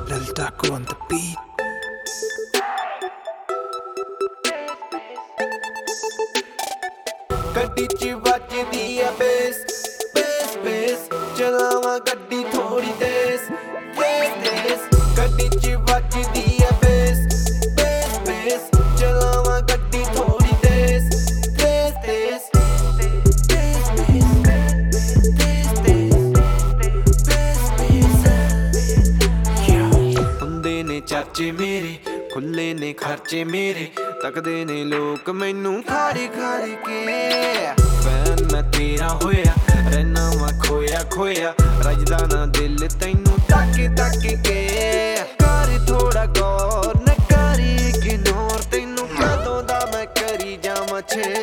Lil Taco on the beat. ਗੱਡੀ ਚ ਵੱਜਦੀ ਆ ਬੇਸ ਬੇਸ ਬੇਸ ਚਲਾਵਾਂ ਗੱਡੀ ਥੋੜੀ ਤੇਜ਼ ਤੇਜ਼ ਤੇਜ਼ ਗੱਡੀ ਚ ਵੱਜਦੀ ਆ ਬੇਸ ਬੇਸ ਬੇਸ ਚਲਾਵਾਂ ਗੱਡੀ ਥੋੜੀ ਤੇਜ਼ ਤੇਜ਼ ਤੇਜ਼ ਹੁੰਦੇ ਨੇ ਚਾਚੇ ਮੇਰੇ ਖੁੱਲੇ ਨੇ ਖਰਚੇ ਮੇਰੇ ਤੱਕਦੇ ਨੇ ਲੋਕ ਮੈਨੂੰ ਖਾੜੀ ਖਾੜੀ ਕੇ ਫੈਨ ਮੈਂ ਤੇਰਾ ਹੋਇਆ ਰਹਿਣਾ ਵਾ ਖੋਇਆ ਖੋਇਆ ਰਜਦਾ ਨਾ ਦਿਲ ਤੈਨੂੰ ਤੱਕ ਤੱਕ ਕੇ ਕਰ ਥੋੜਾ ਗੌਰ ਨਾ ਕਰੀ ਇਗਨੋਰ ਤੈਨੂੰ ਕਦੋਂ ਦਾ ਮੈਂ ਕਰੀ ਜਾਵਾਂ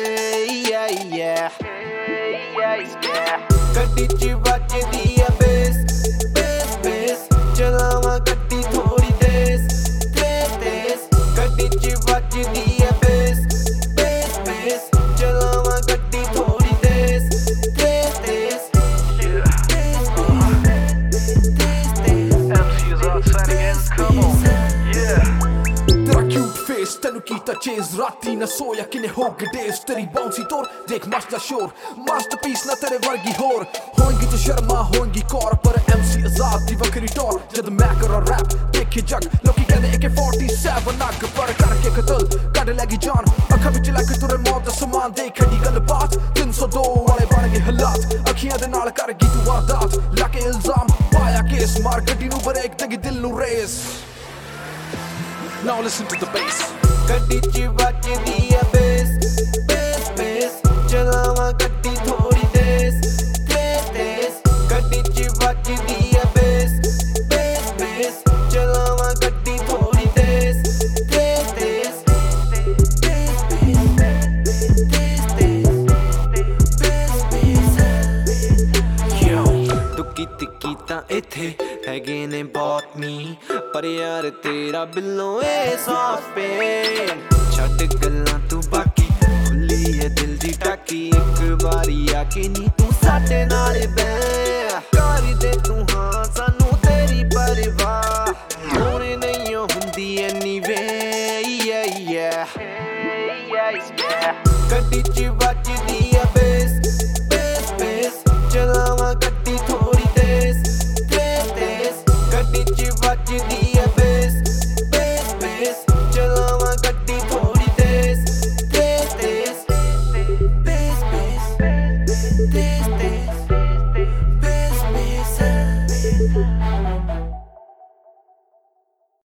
ਗੱਡੀ ਚ ਵੱਜਦੀ ਆ ਬੇਸ ਬੇਸ ਬੇਸ ਚਲਾਵਾਂ ਗੱਡੀ ਥੋੜੀ ਤੇਜ਼ ਤੇਜ਼ ਤੇਜ਼ ਗੱਡੀ ਚ ਵੱਜਦੀ ਆ ਬੇਸ ਬੇਸ ਬੇਸ ਚਲਾਵਾਂ ਗੱਡੀ ਥੋੜੀ ਤੇਜ਼ ਤੇਜ਼ ਤੇਜ਼ तेरा क्यूट फेस तेनू कीता चेज राती ना सोया किने हो गए डेज तेरी बाउंसी तोर देख मस्त शोर मास्टरपीस ना तेरे वर्गी होर होएंगी तो शर्मा होएंगी कौर पर MC आजाद दी वक्री टौर जद मैं करा रैप देखे जग लोकी कहदे AK-47 नग पर करके कतल कड लगी जान अखां विच लग तुरे मौत दा समान देख खड़ी गलबात 302 वाले बन गए हालात अखियां दे नाल कर गई तू वारदात लाके इल्जाम पाया केस मार गड्डी नू ब्रेक ते दिल नू race Now listen to the bass. ਗੱਡੀ ਚ ਵੱਜਦੀ ਆ ਬੇਸ ਬੇਸ ਬੇਸ ਚਲਾਵਾਂ ਗੱਡੀ ਥੋੜੀ ਤੇਜ਼ ਤੇਜ਼ ਤੇਜ਼ ਗੱਡੀ ਚ ਵੱਜਦੀ ਆ ਬੇਸ ਬੇਸ ਬੇਸ ਚਲਾਵਾਂ ਗੱਡੀ ਥੋੜੀ ਤੇਜ਼ ਤੇਜ਼ ਤੇਜ਼ ਤੂੰ ਕੀਤੀ ਤਾਂ ਇੱਥੇ ਹੈਗੇ ਨੇ ਬਹੁਤ ਮੀ ਪਰ ਯਾਰ ਤੇਰਾ ਬਿੱਲੋਂ ਏ ਸਾਫੇ ਛੱਡ ਗੱਲਾਂ ਤੂੰ ਬਾਕੀ ਖੁੱਲੀ ਏ ਦਿਲ ਦੀ ਟਾਕੀ ਇੱਕ ਵਾਰੀ ਆ ਕੇ ਨੀ ਤੂੰ ਸਾਡੇ ਨਾਲ ਬਹਿ ਕਰ ਦੇ ਤੂੰ ਹਾਂ ਸਾਨੂੰ ਤੇਰੀ ਪਰਵਾਹ ਹੋਣੇ ਨਹੀਂ ਹੁੰਦੀ ਐਨੀਵੇ ਗੱਡੀ ਚ ਵੱਜਦੀ ਆ ਬੇਸ ਬੇਸ ਬੇਸ ਚਲਾਵਾਂ ਗੱਡੀ ਥੋੜੀ ਤੇਜ਼ ਤੇਜ਼ ਤੇਜ਼ ਗੱਡੀ ਚ ਵੱਜਦੀ ਆ ਬੇਸ ਬੇਸ ਬੇਸ ਚਲਾਵਾਂ ਗੱਡੀ ਥੋੜੀ ਤੇਜ਼ ਤੇਜ਼ ਤੇਜ਼ ਬੇਸ ਬੇਸ ਤੇਜ਼ ਤੇਜ਼ ਬੇਸ ਬੇਸ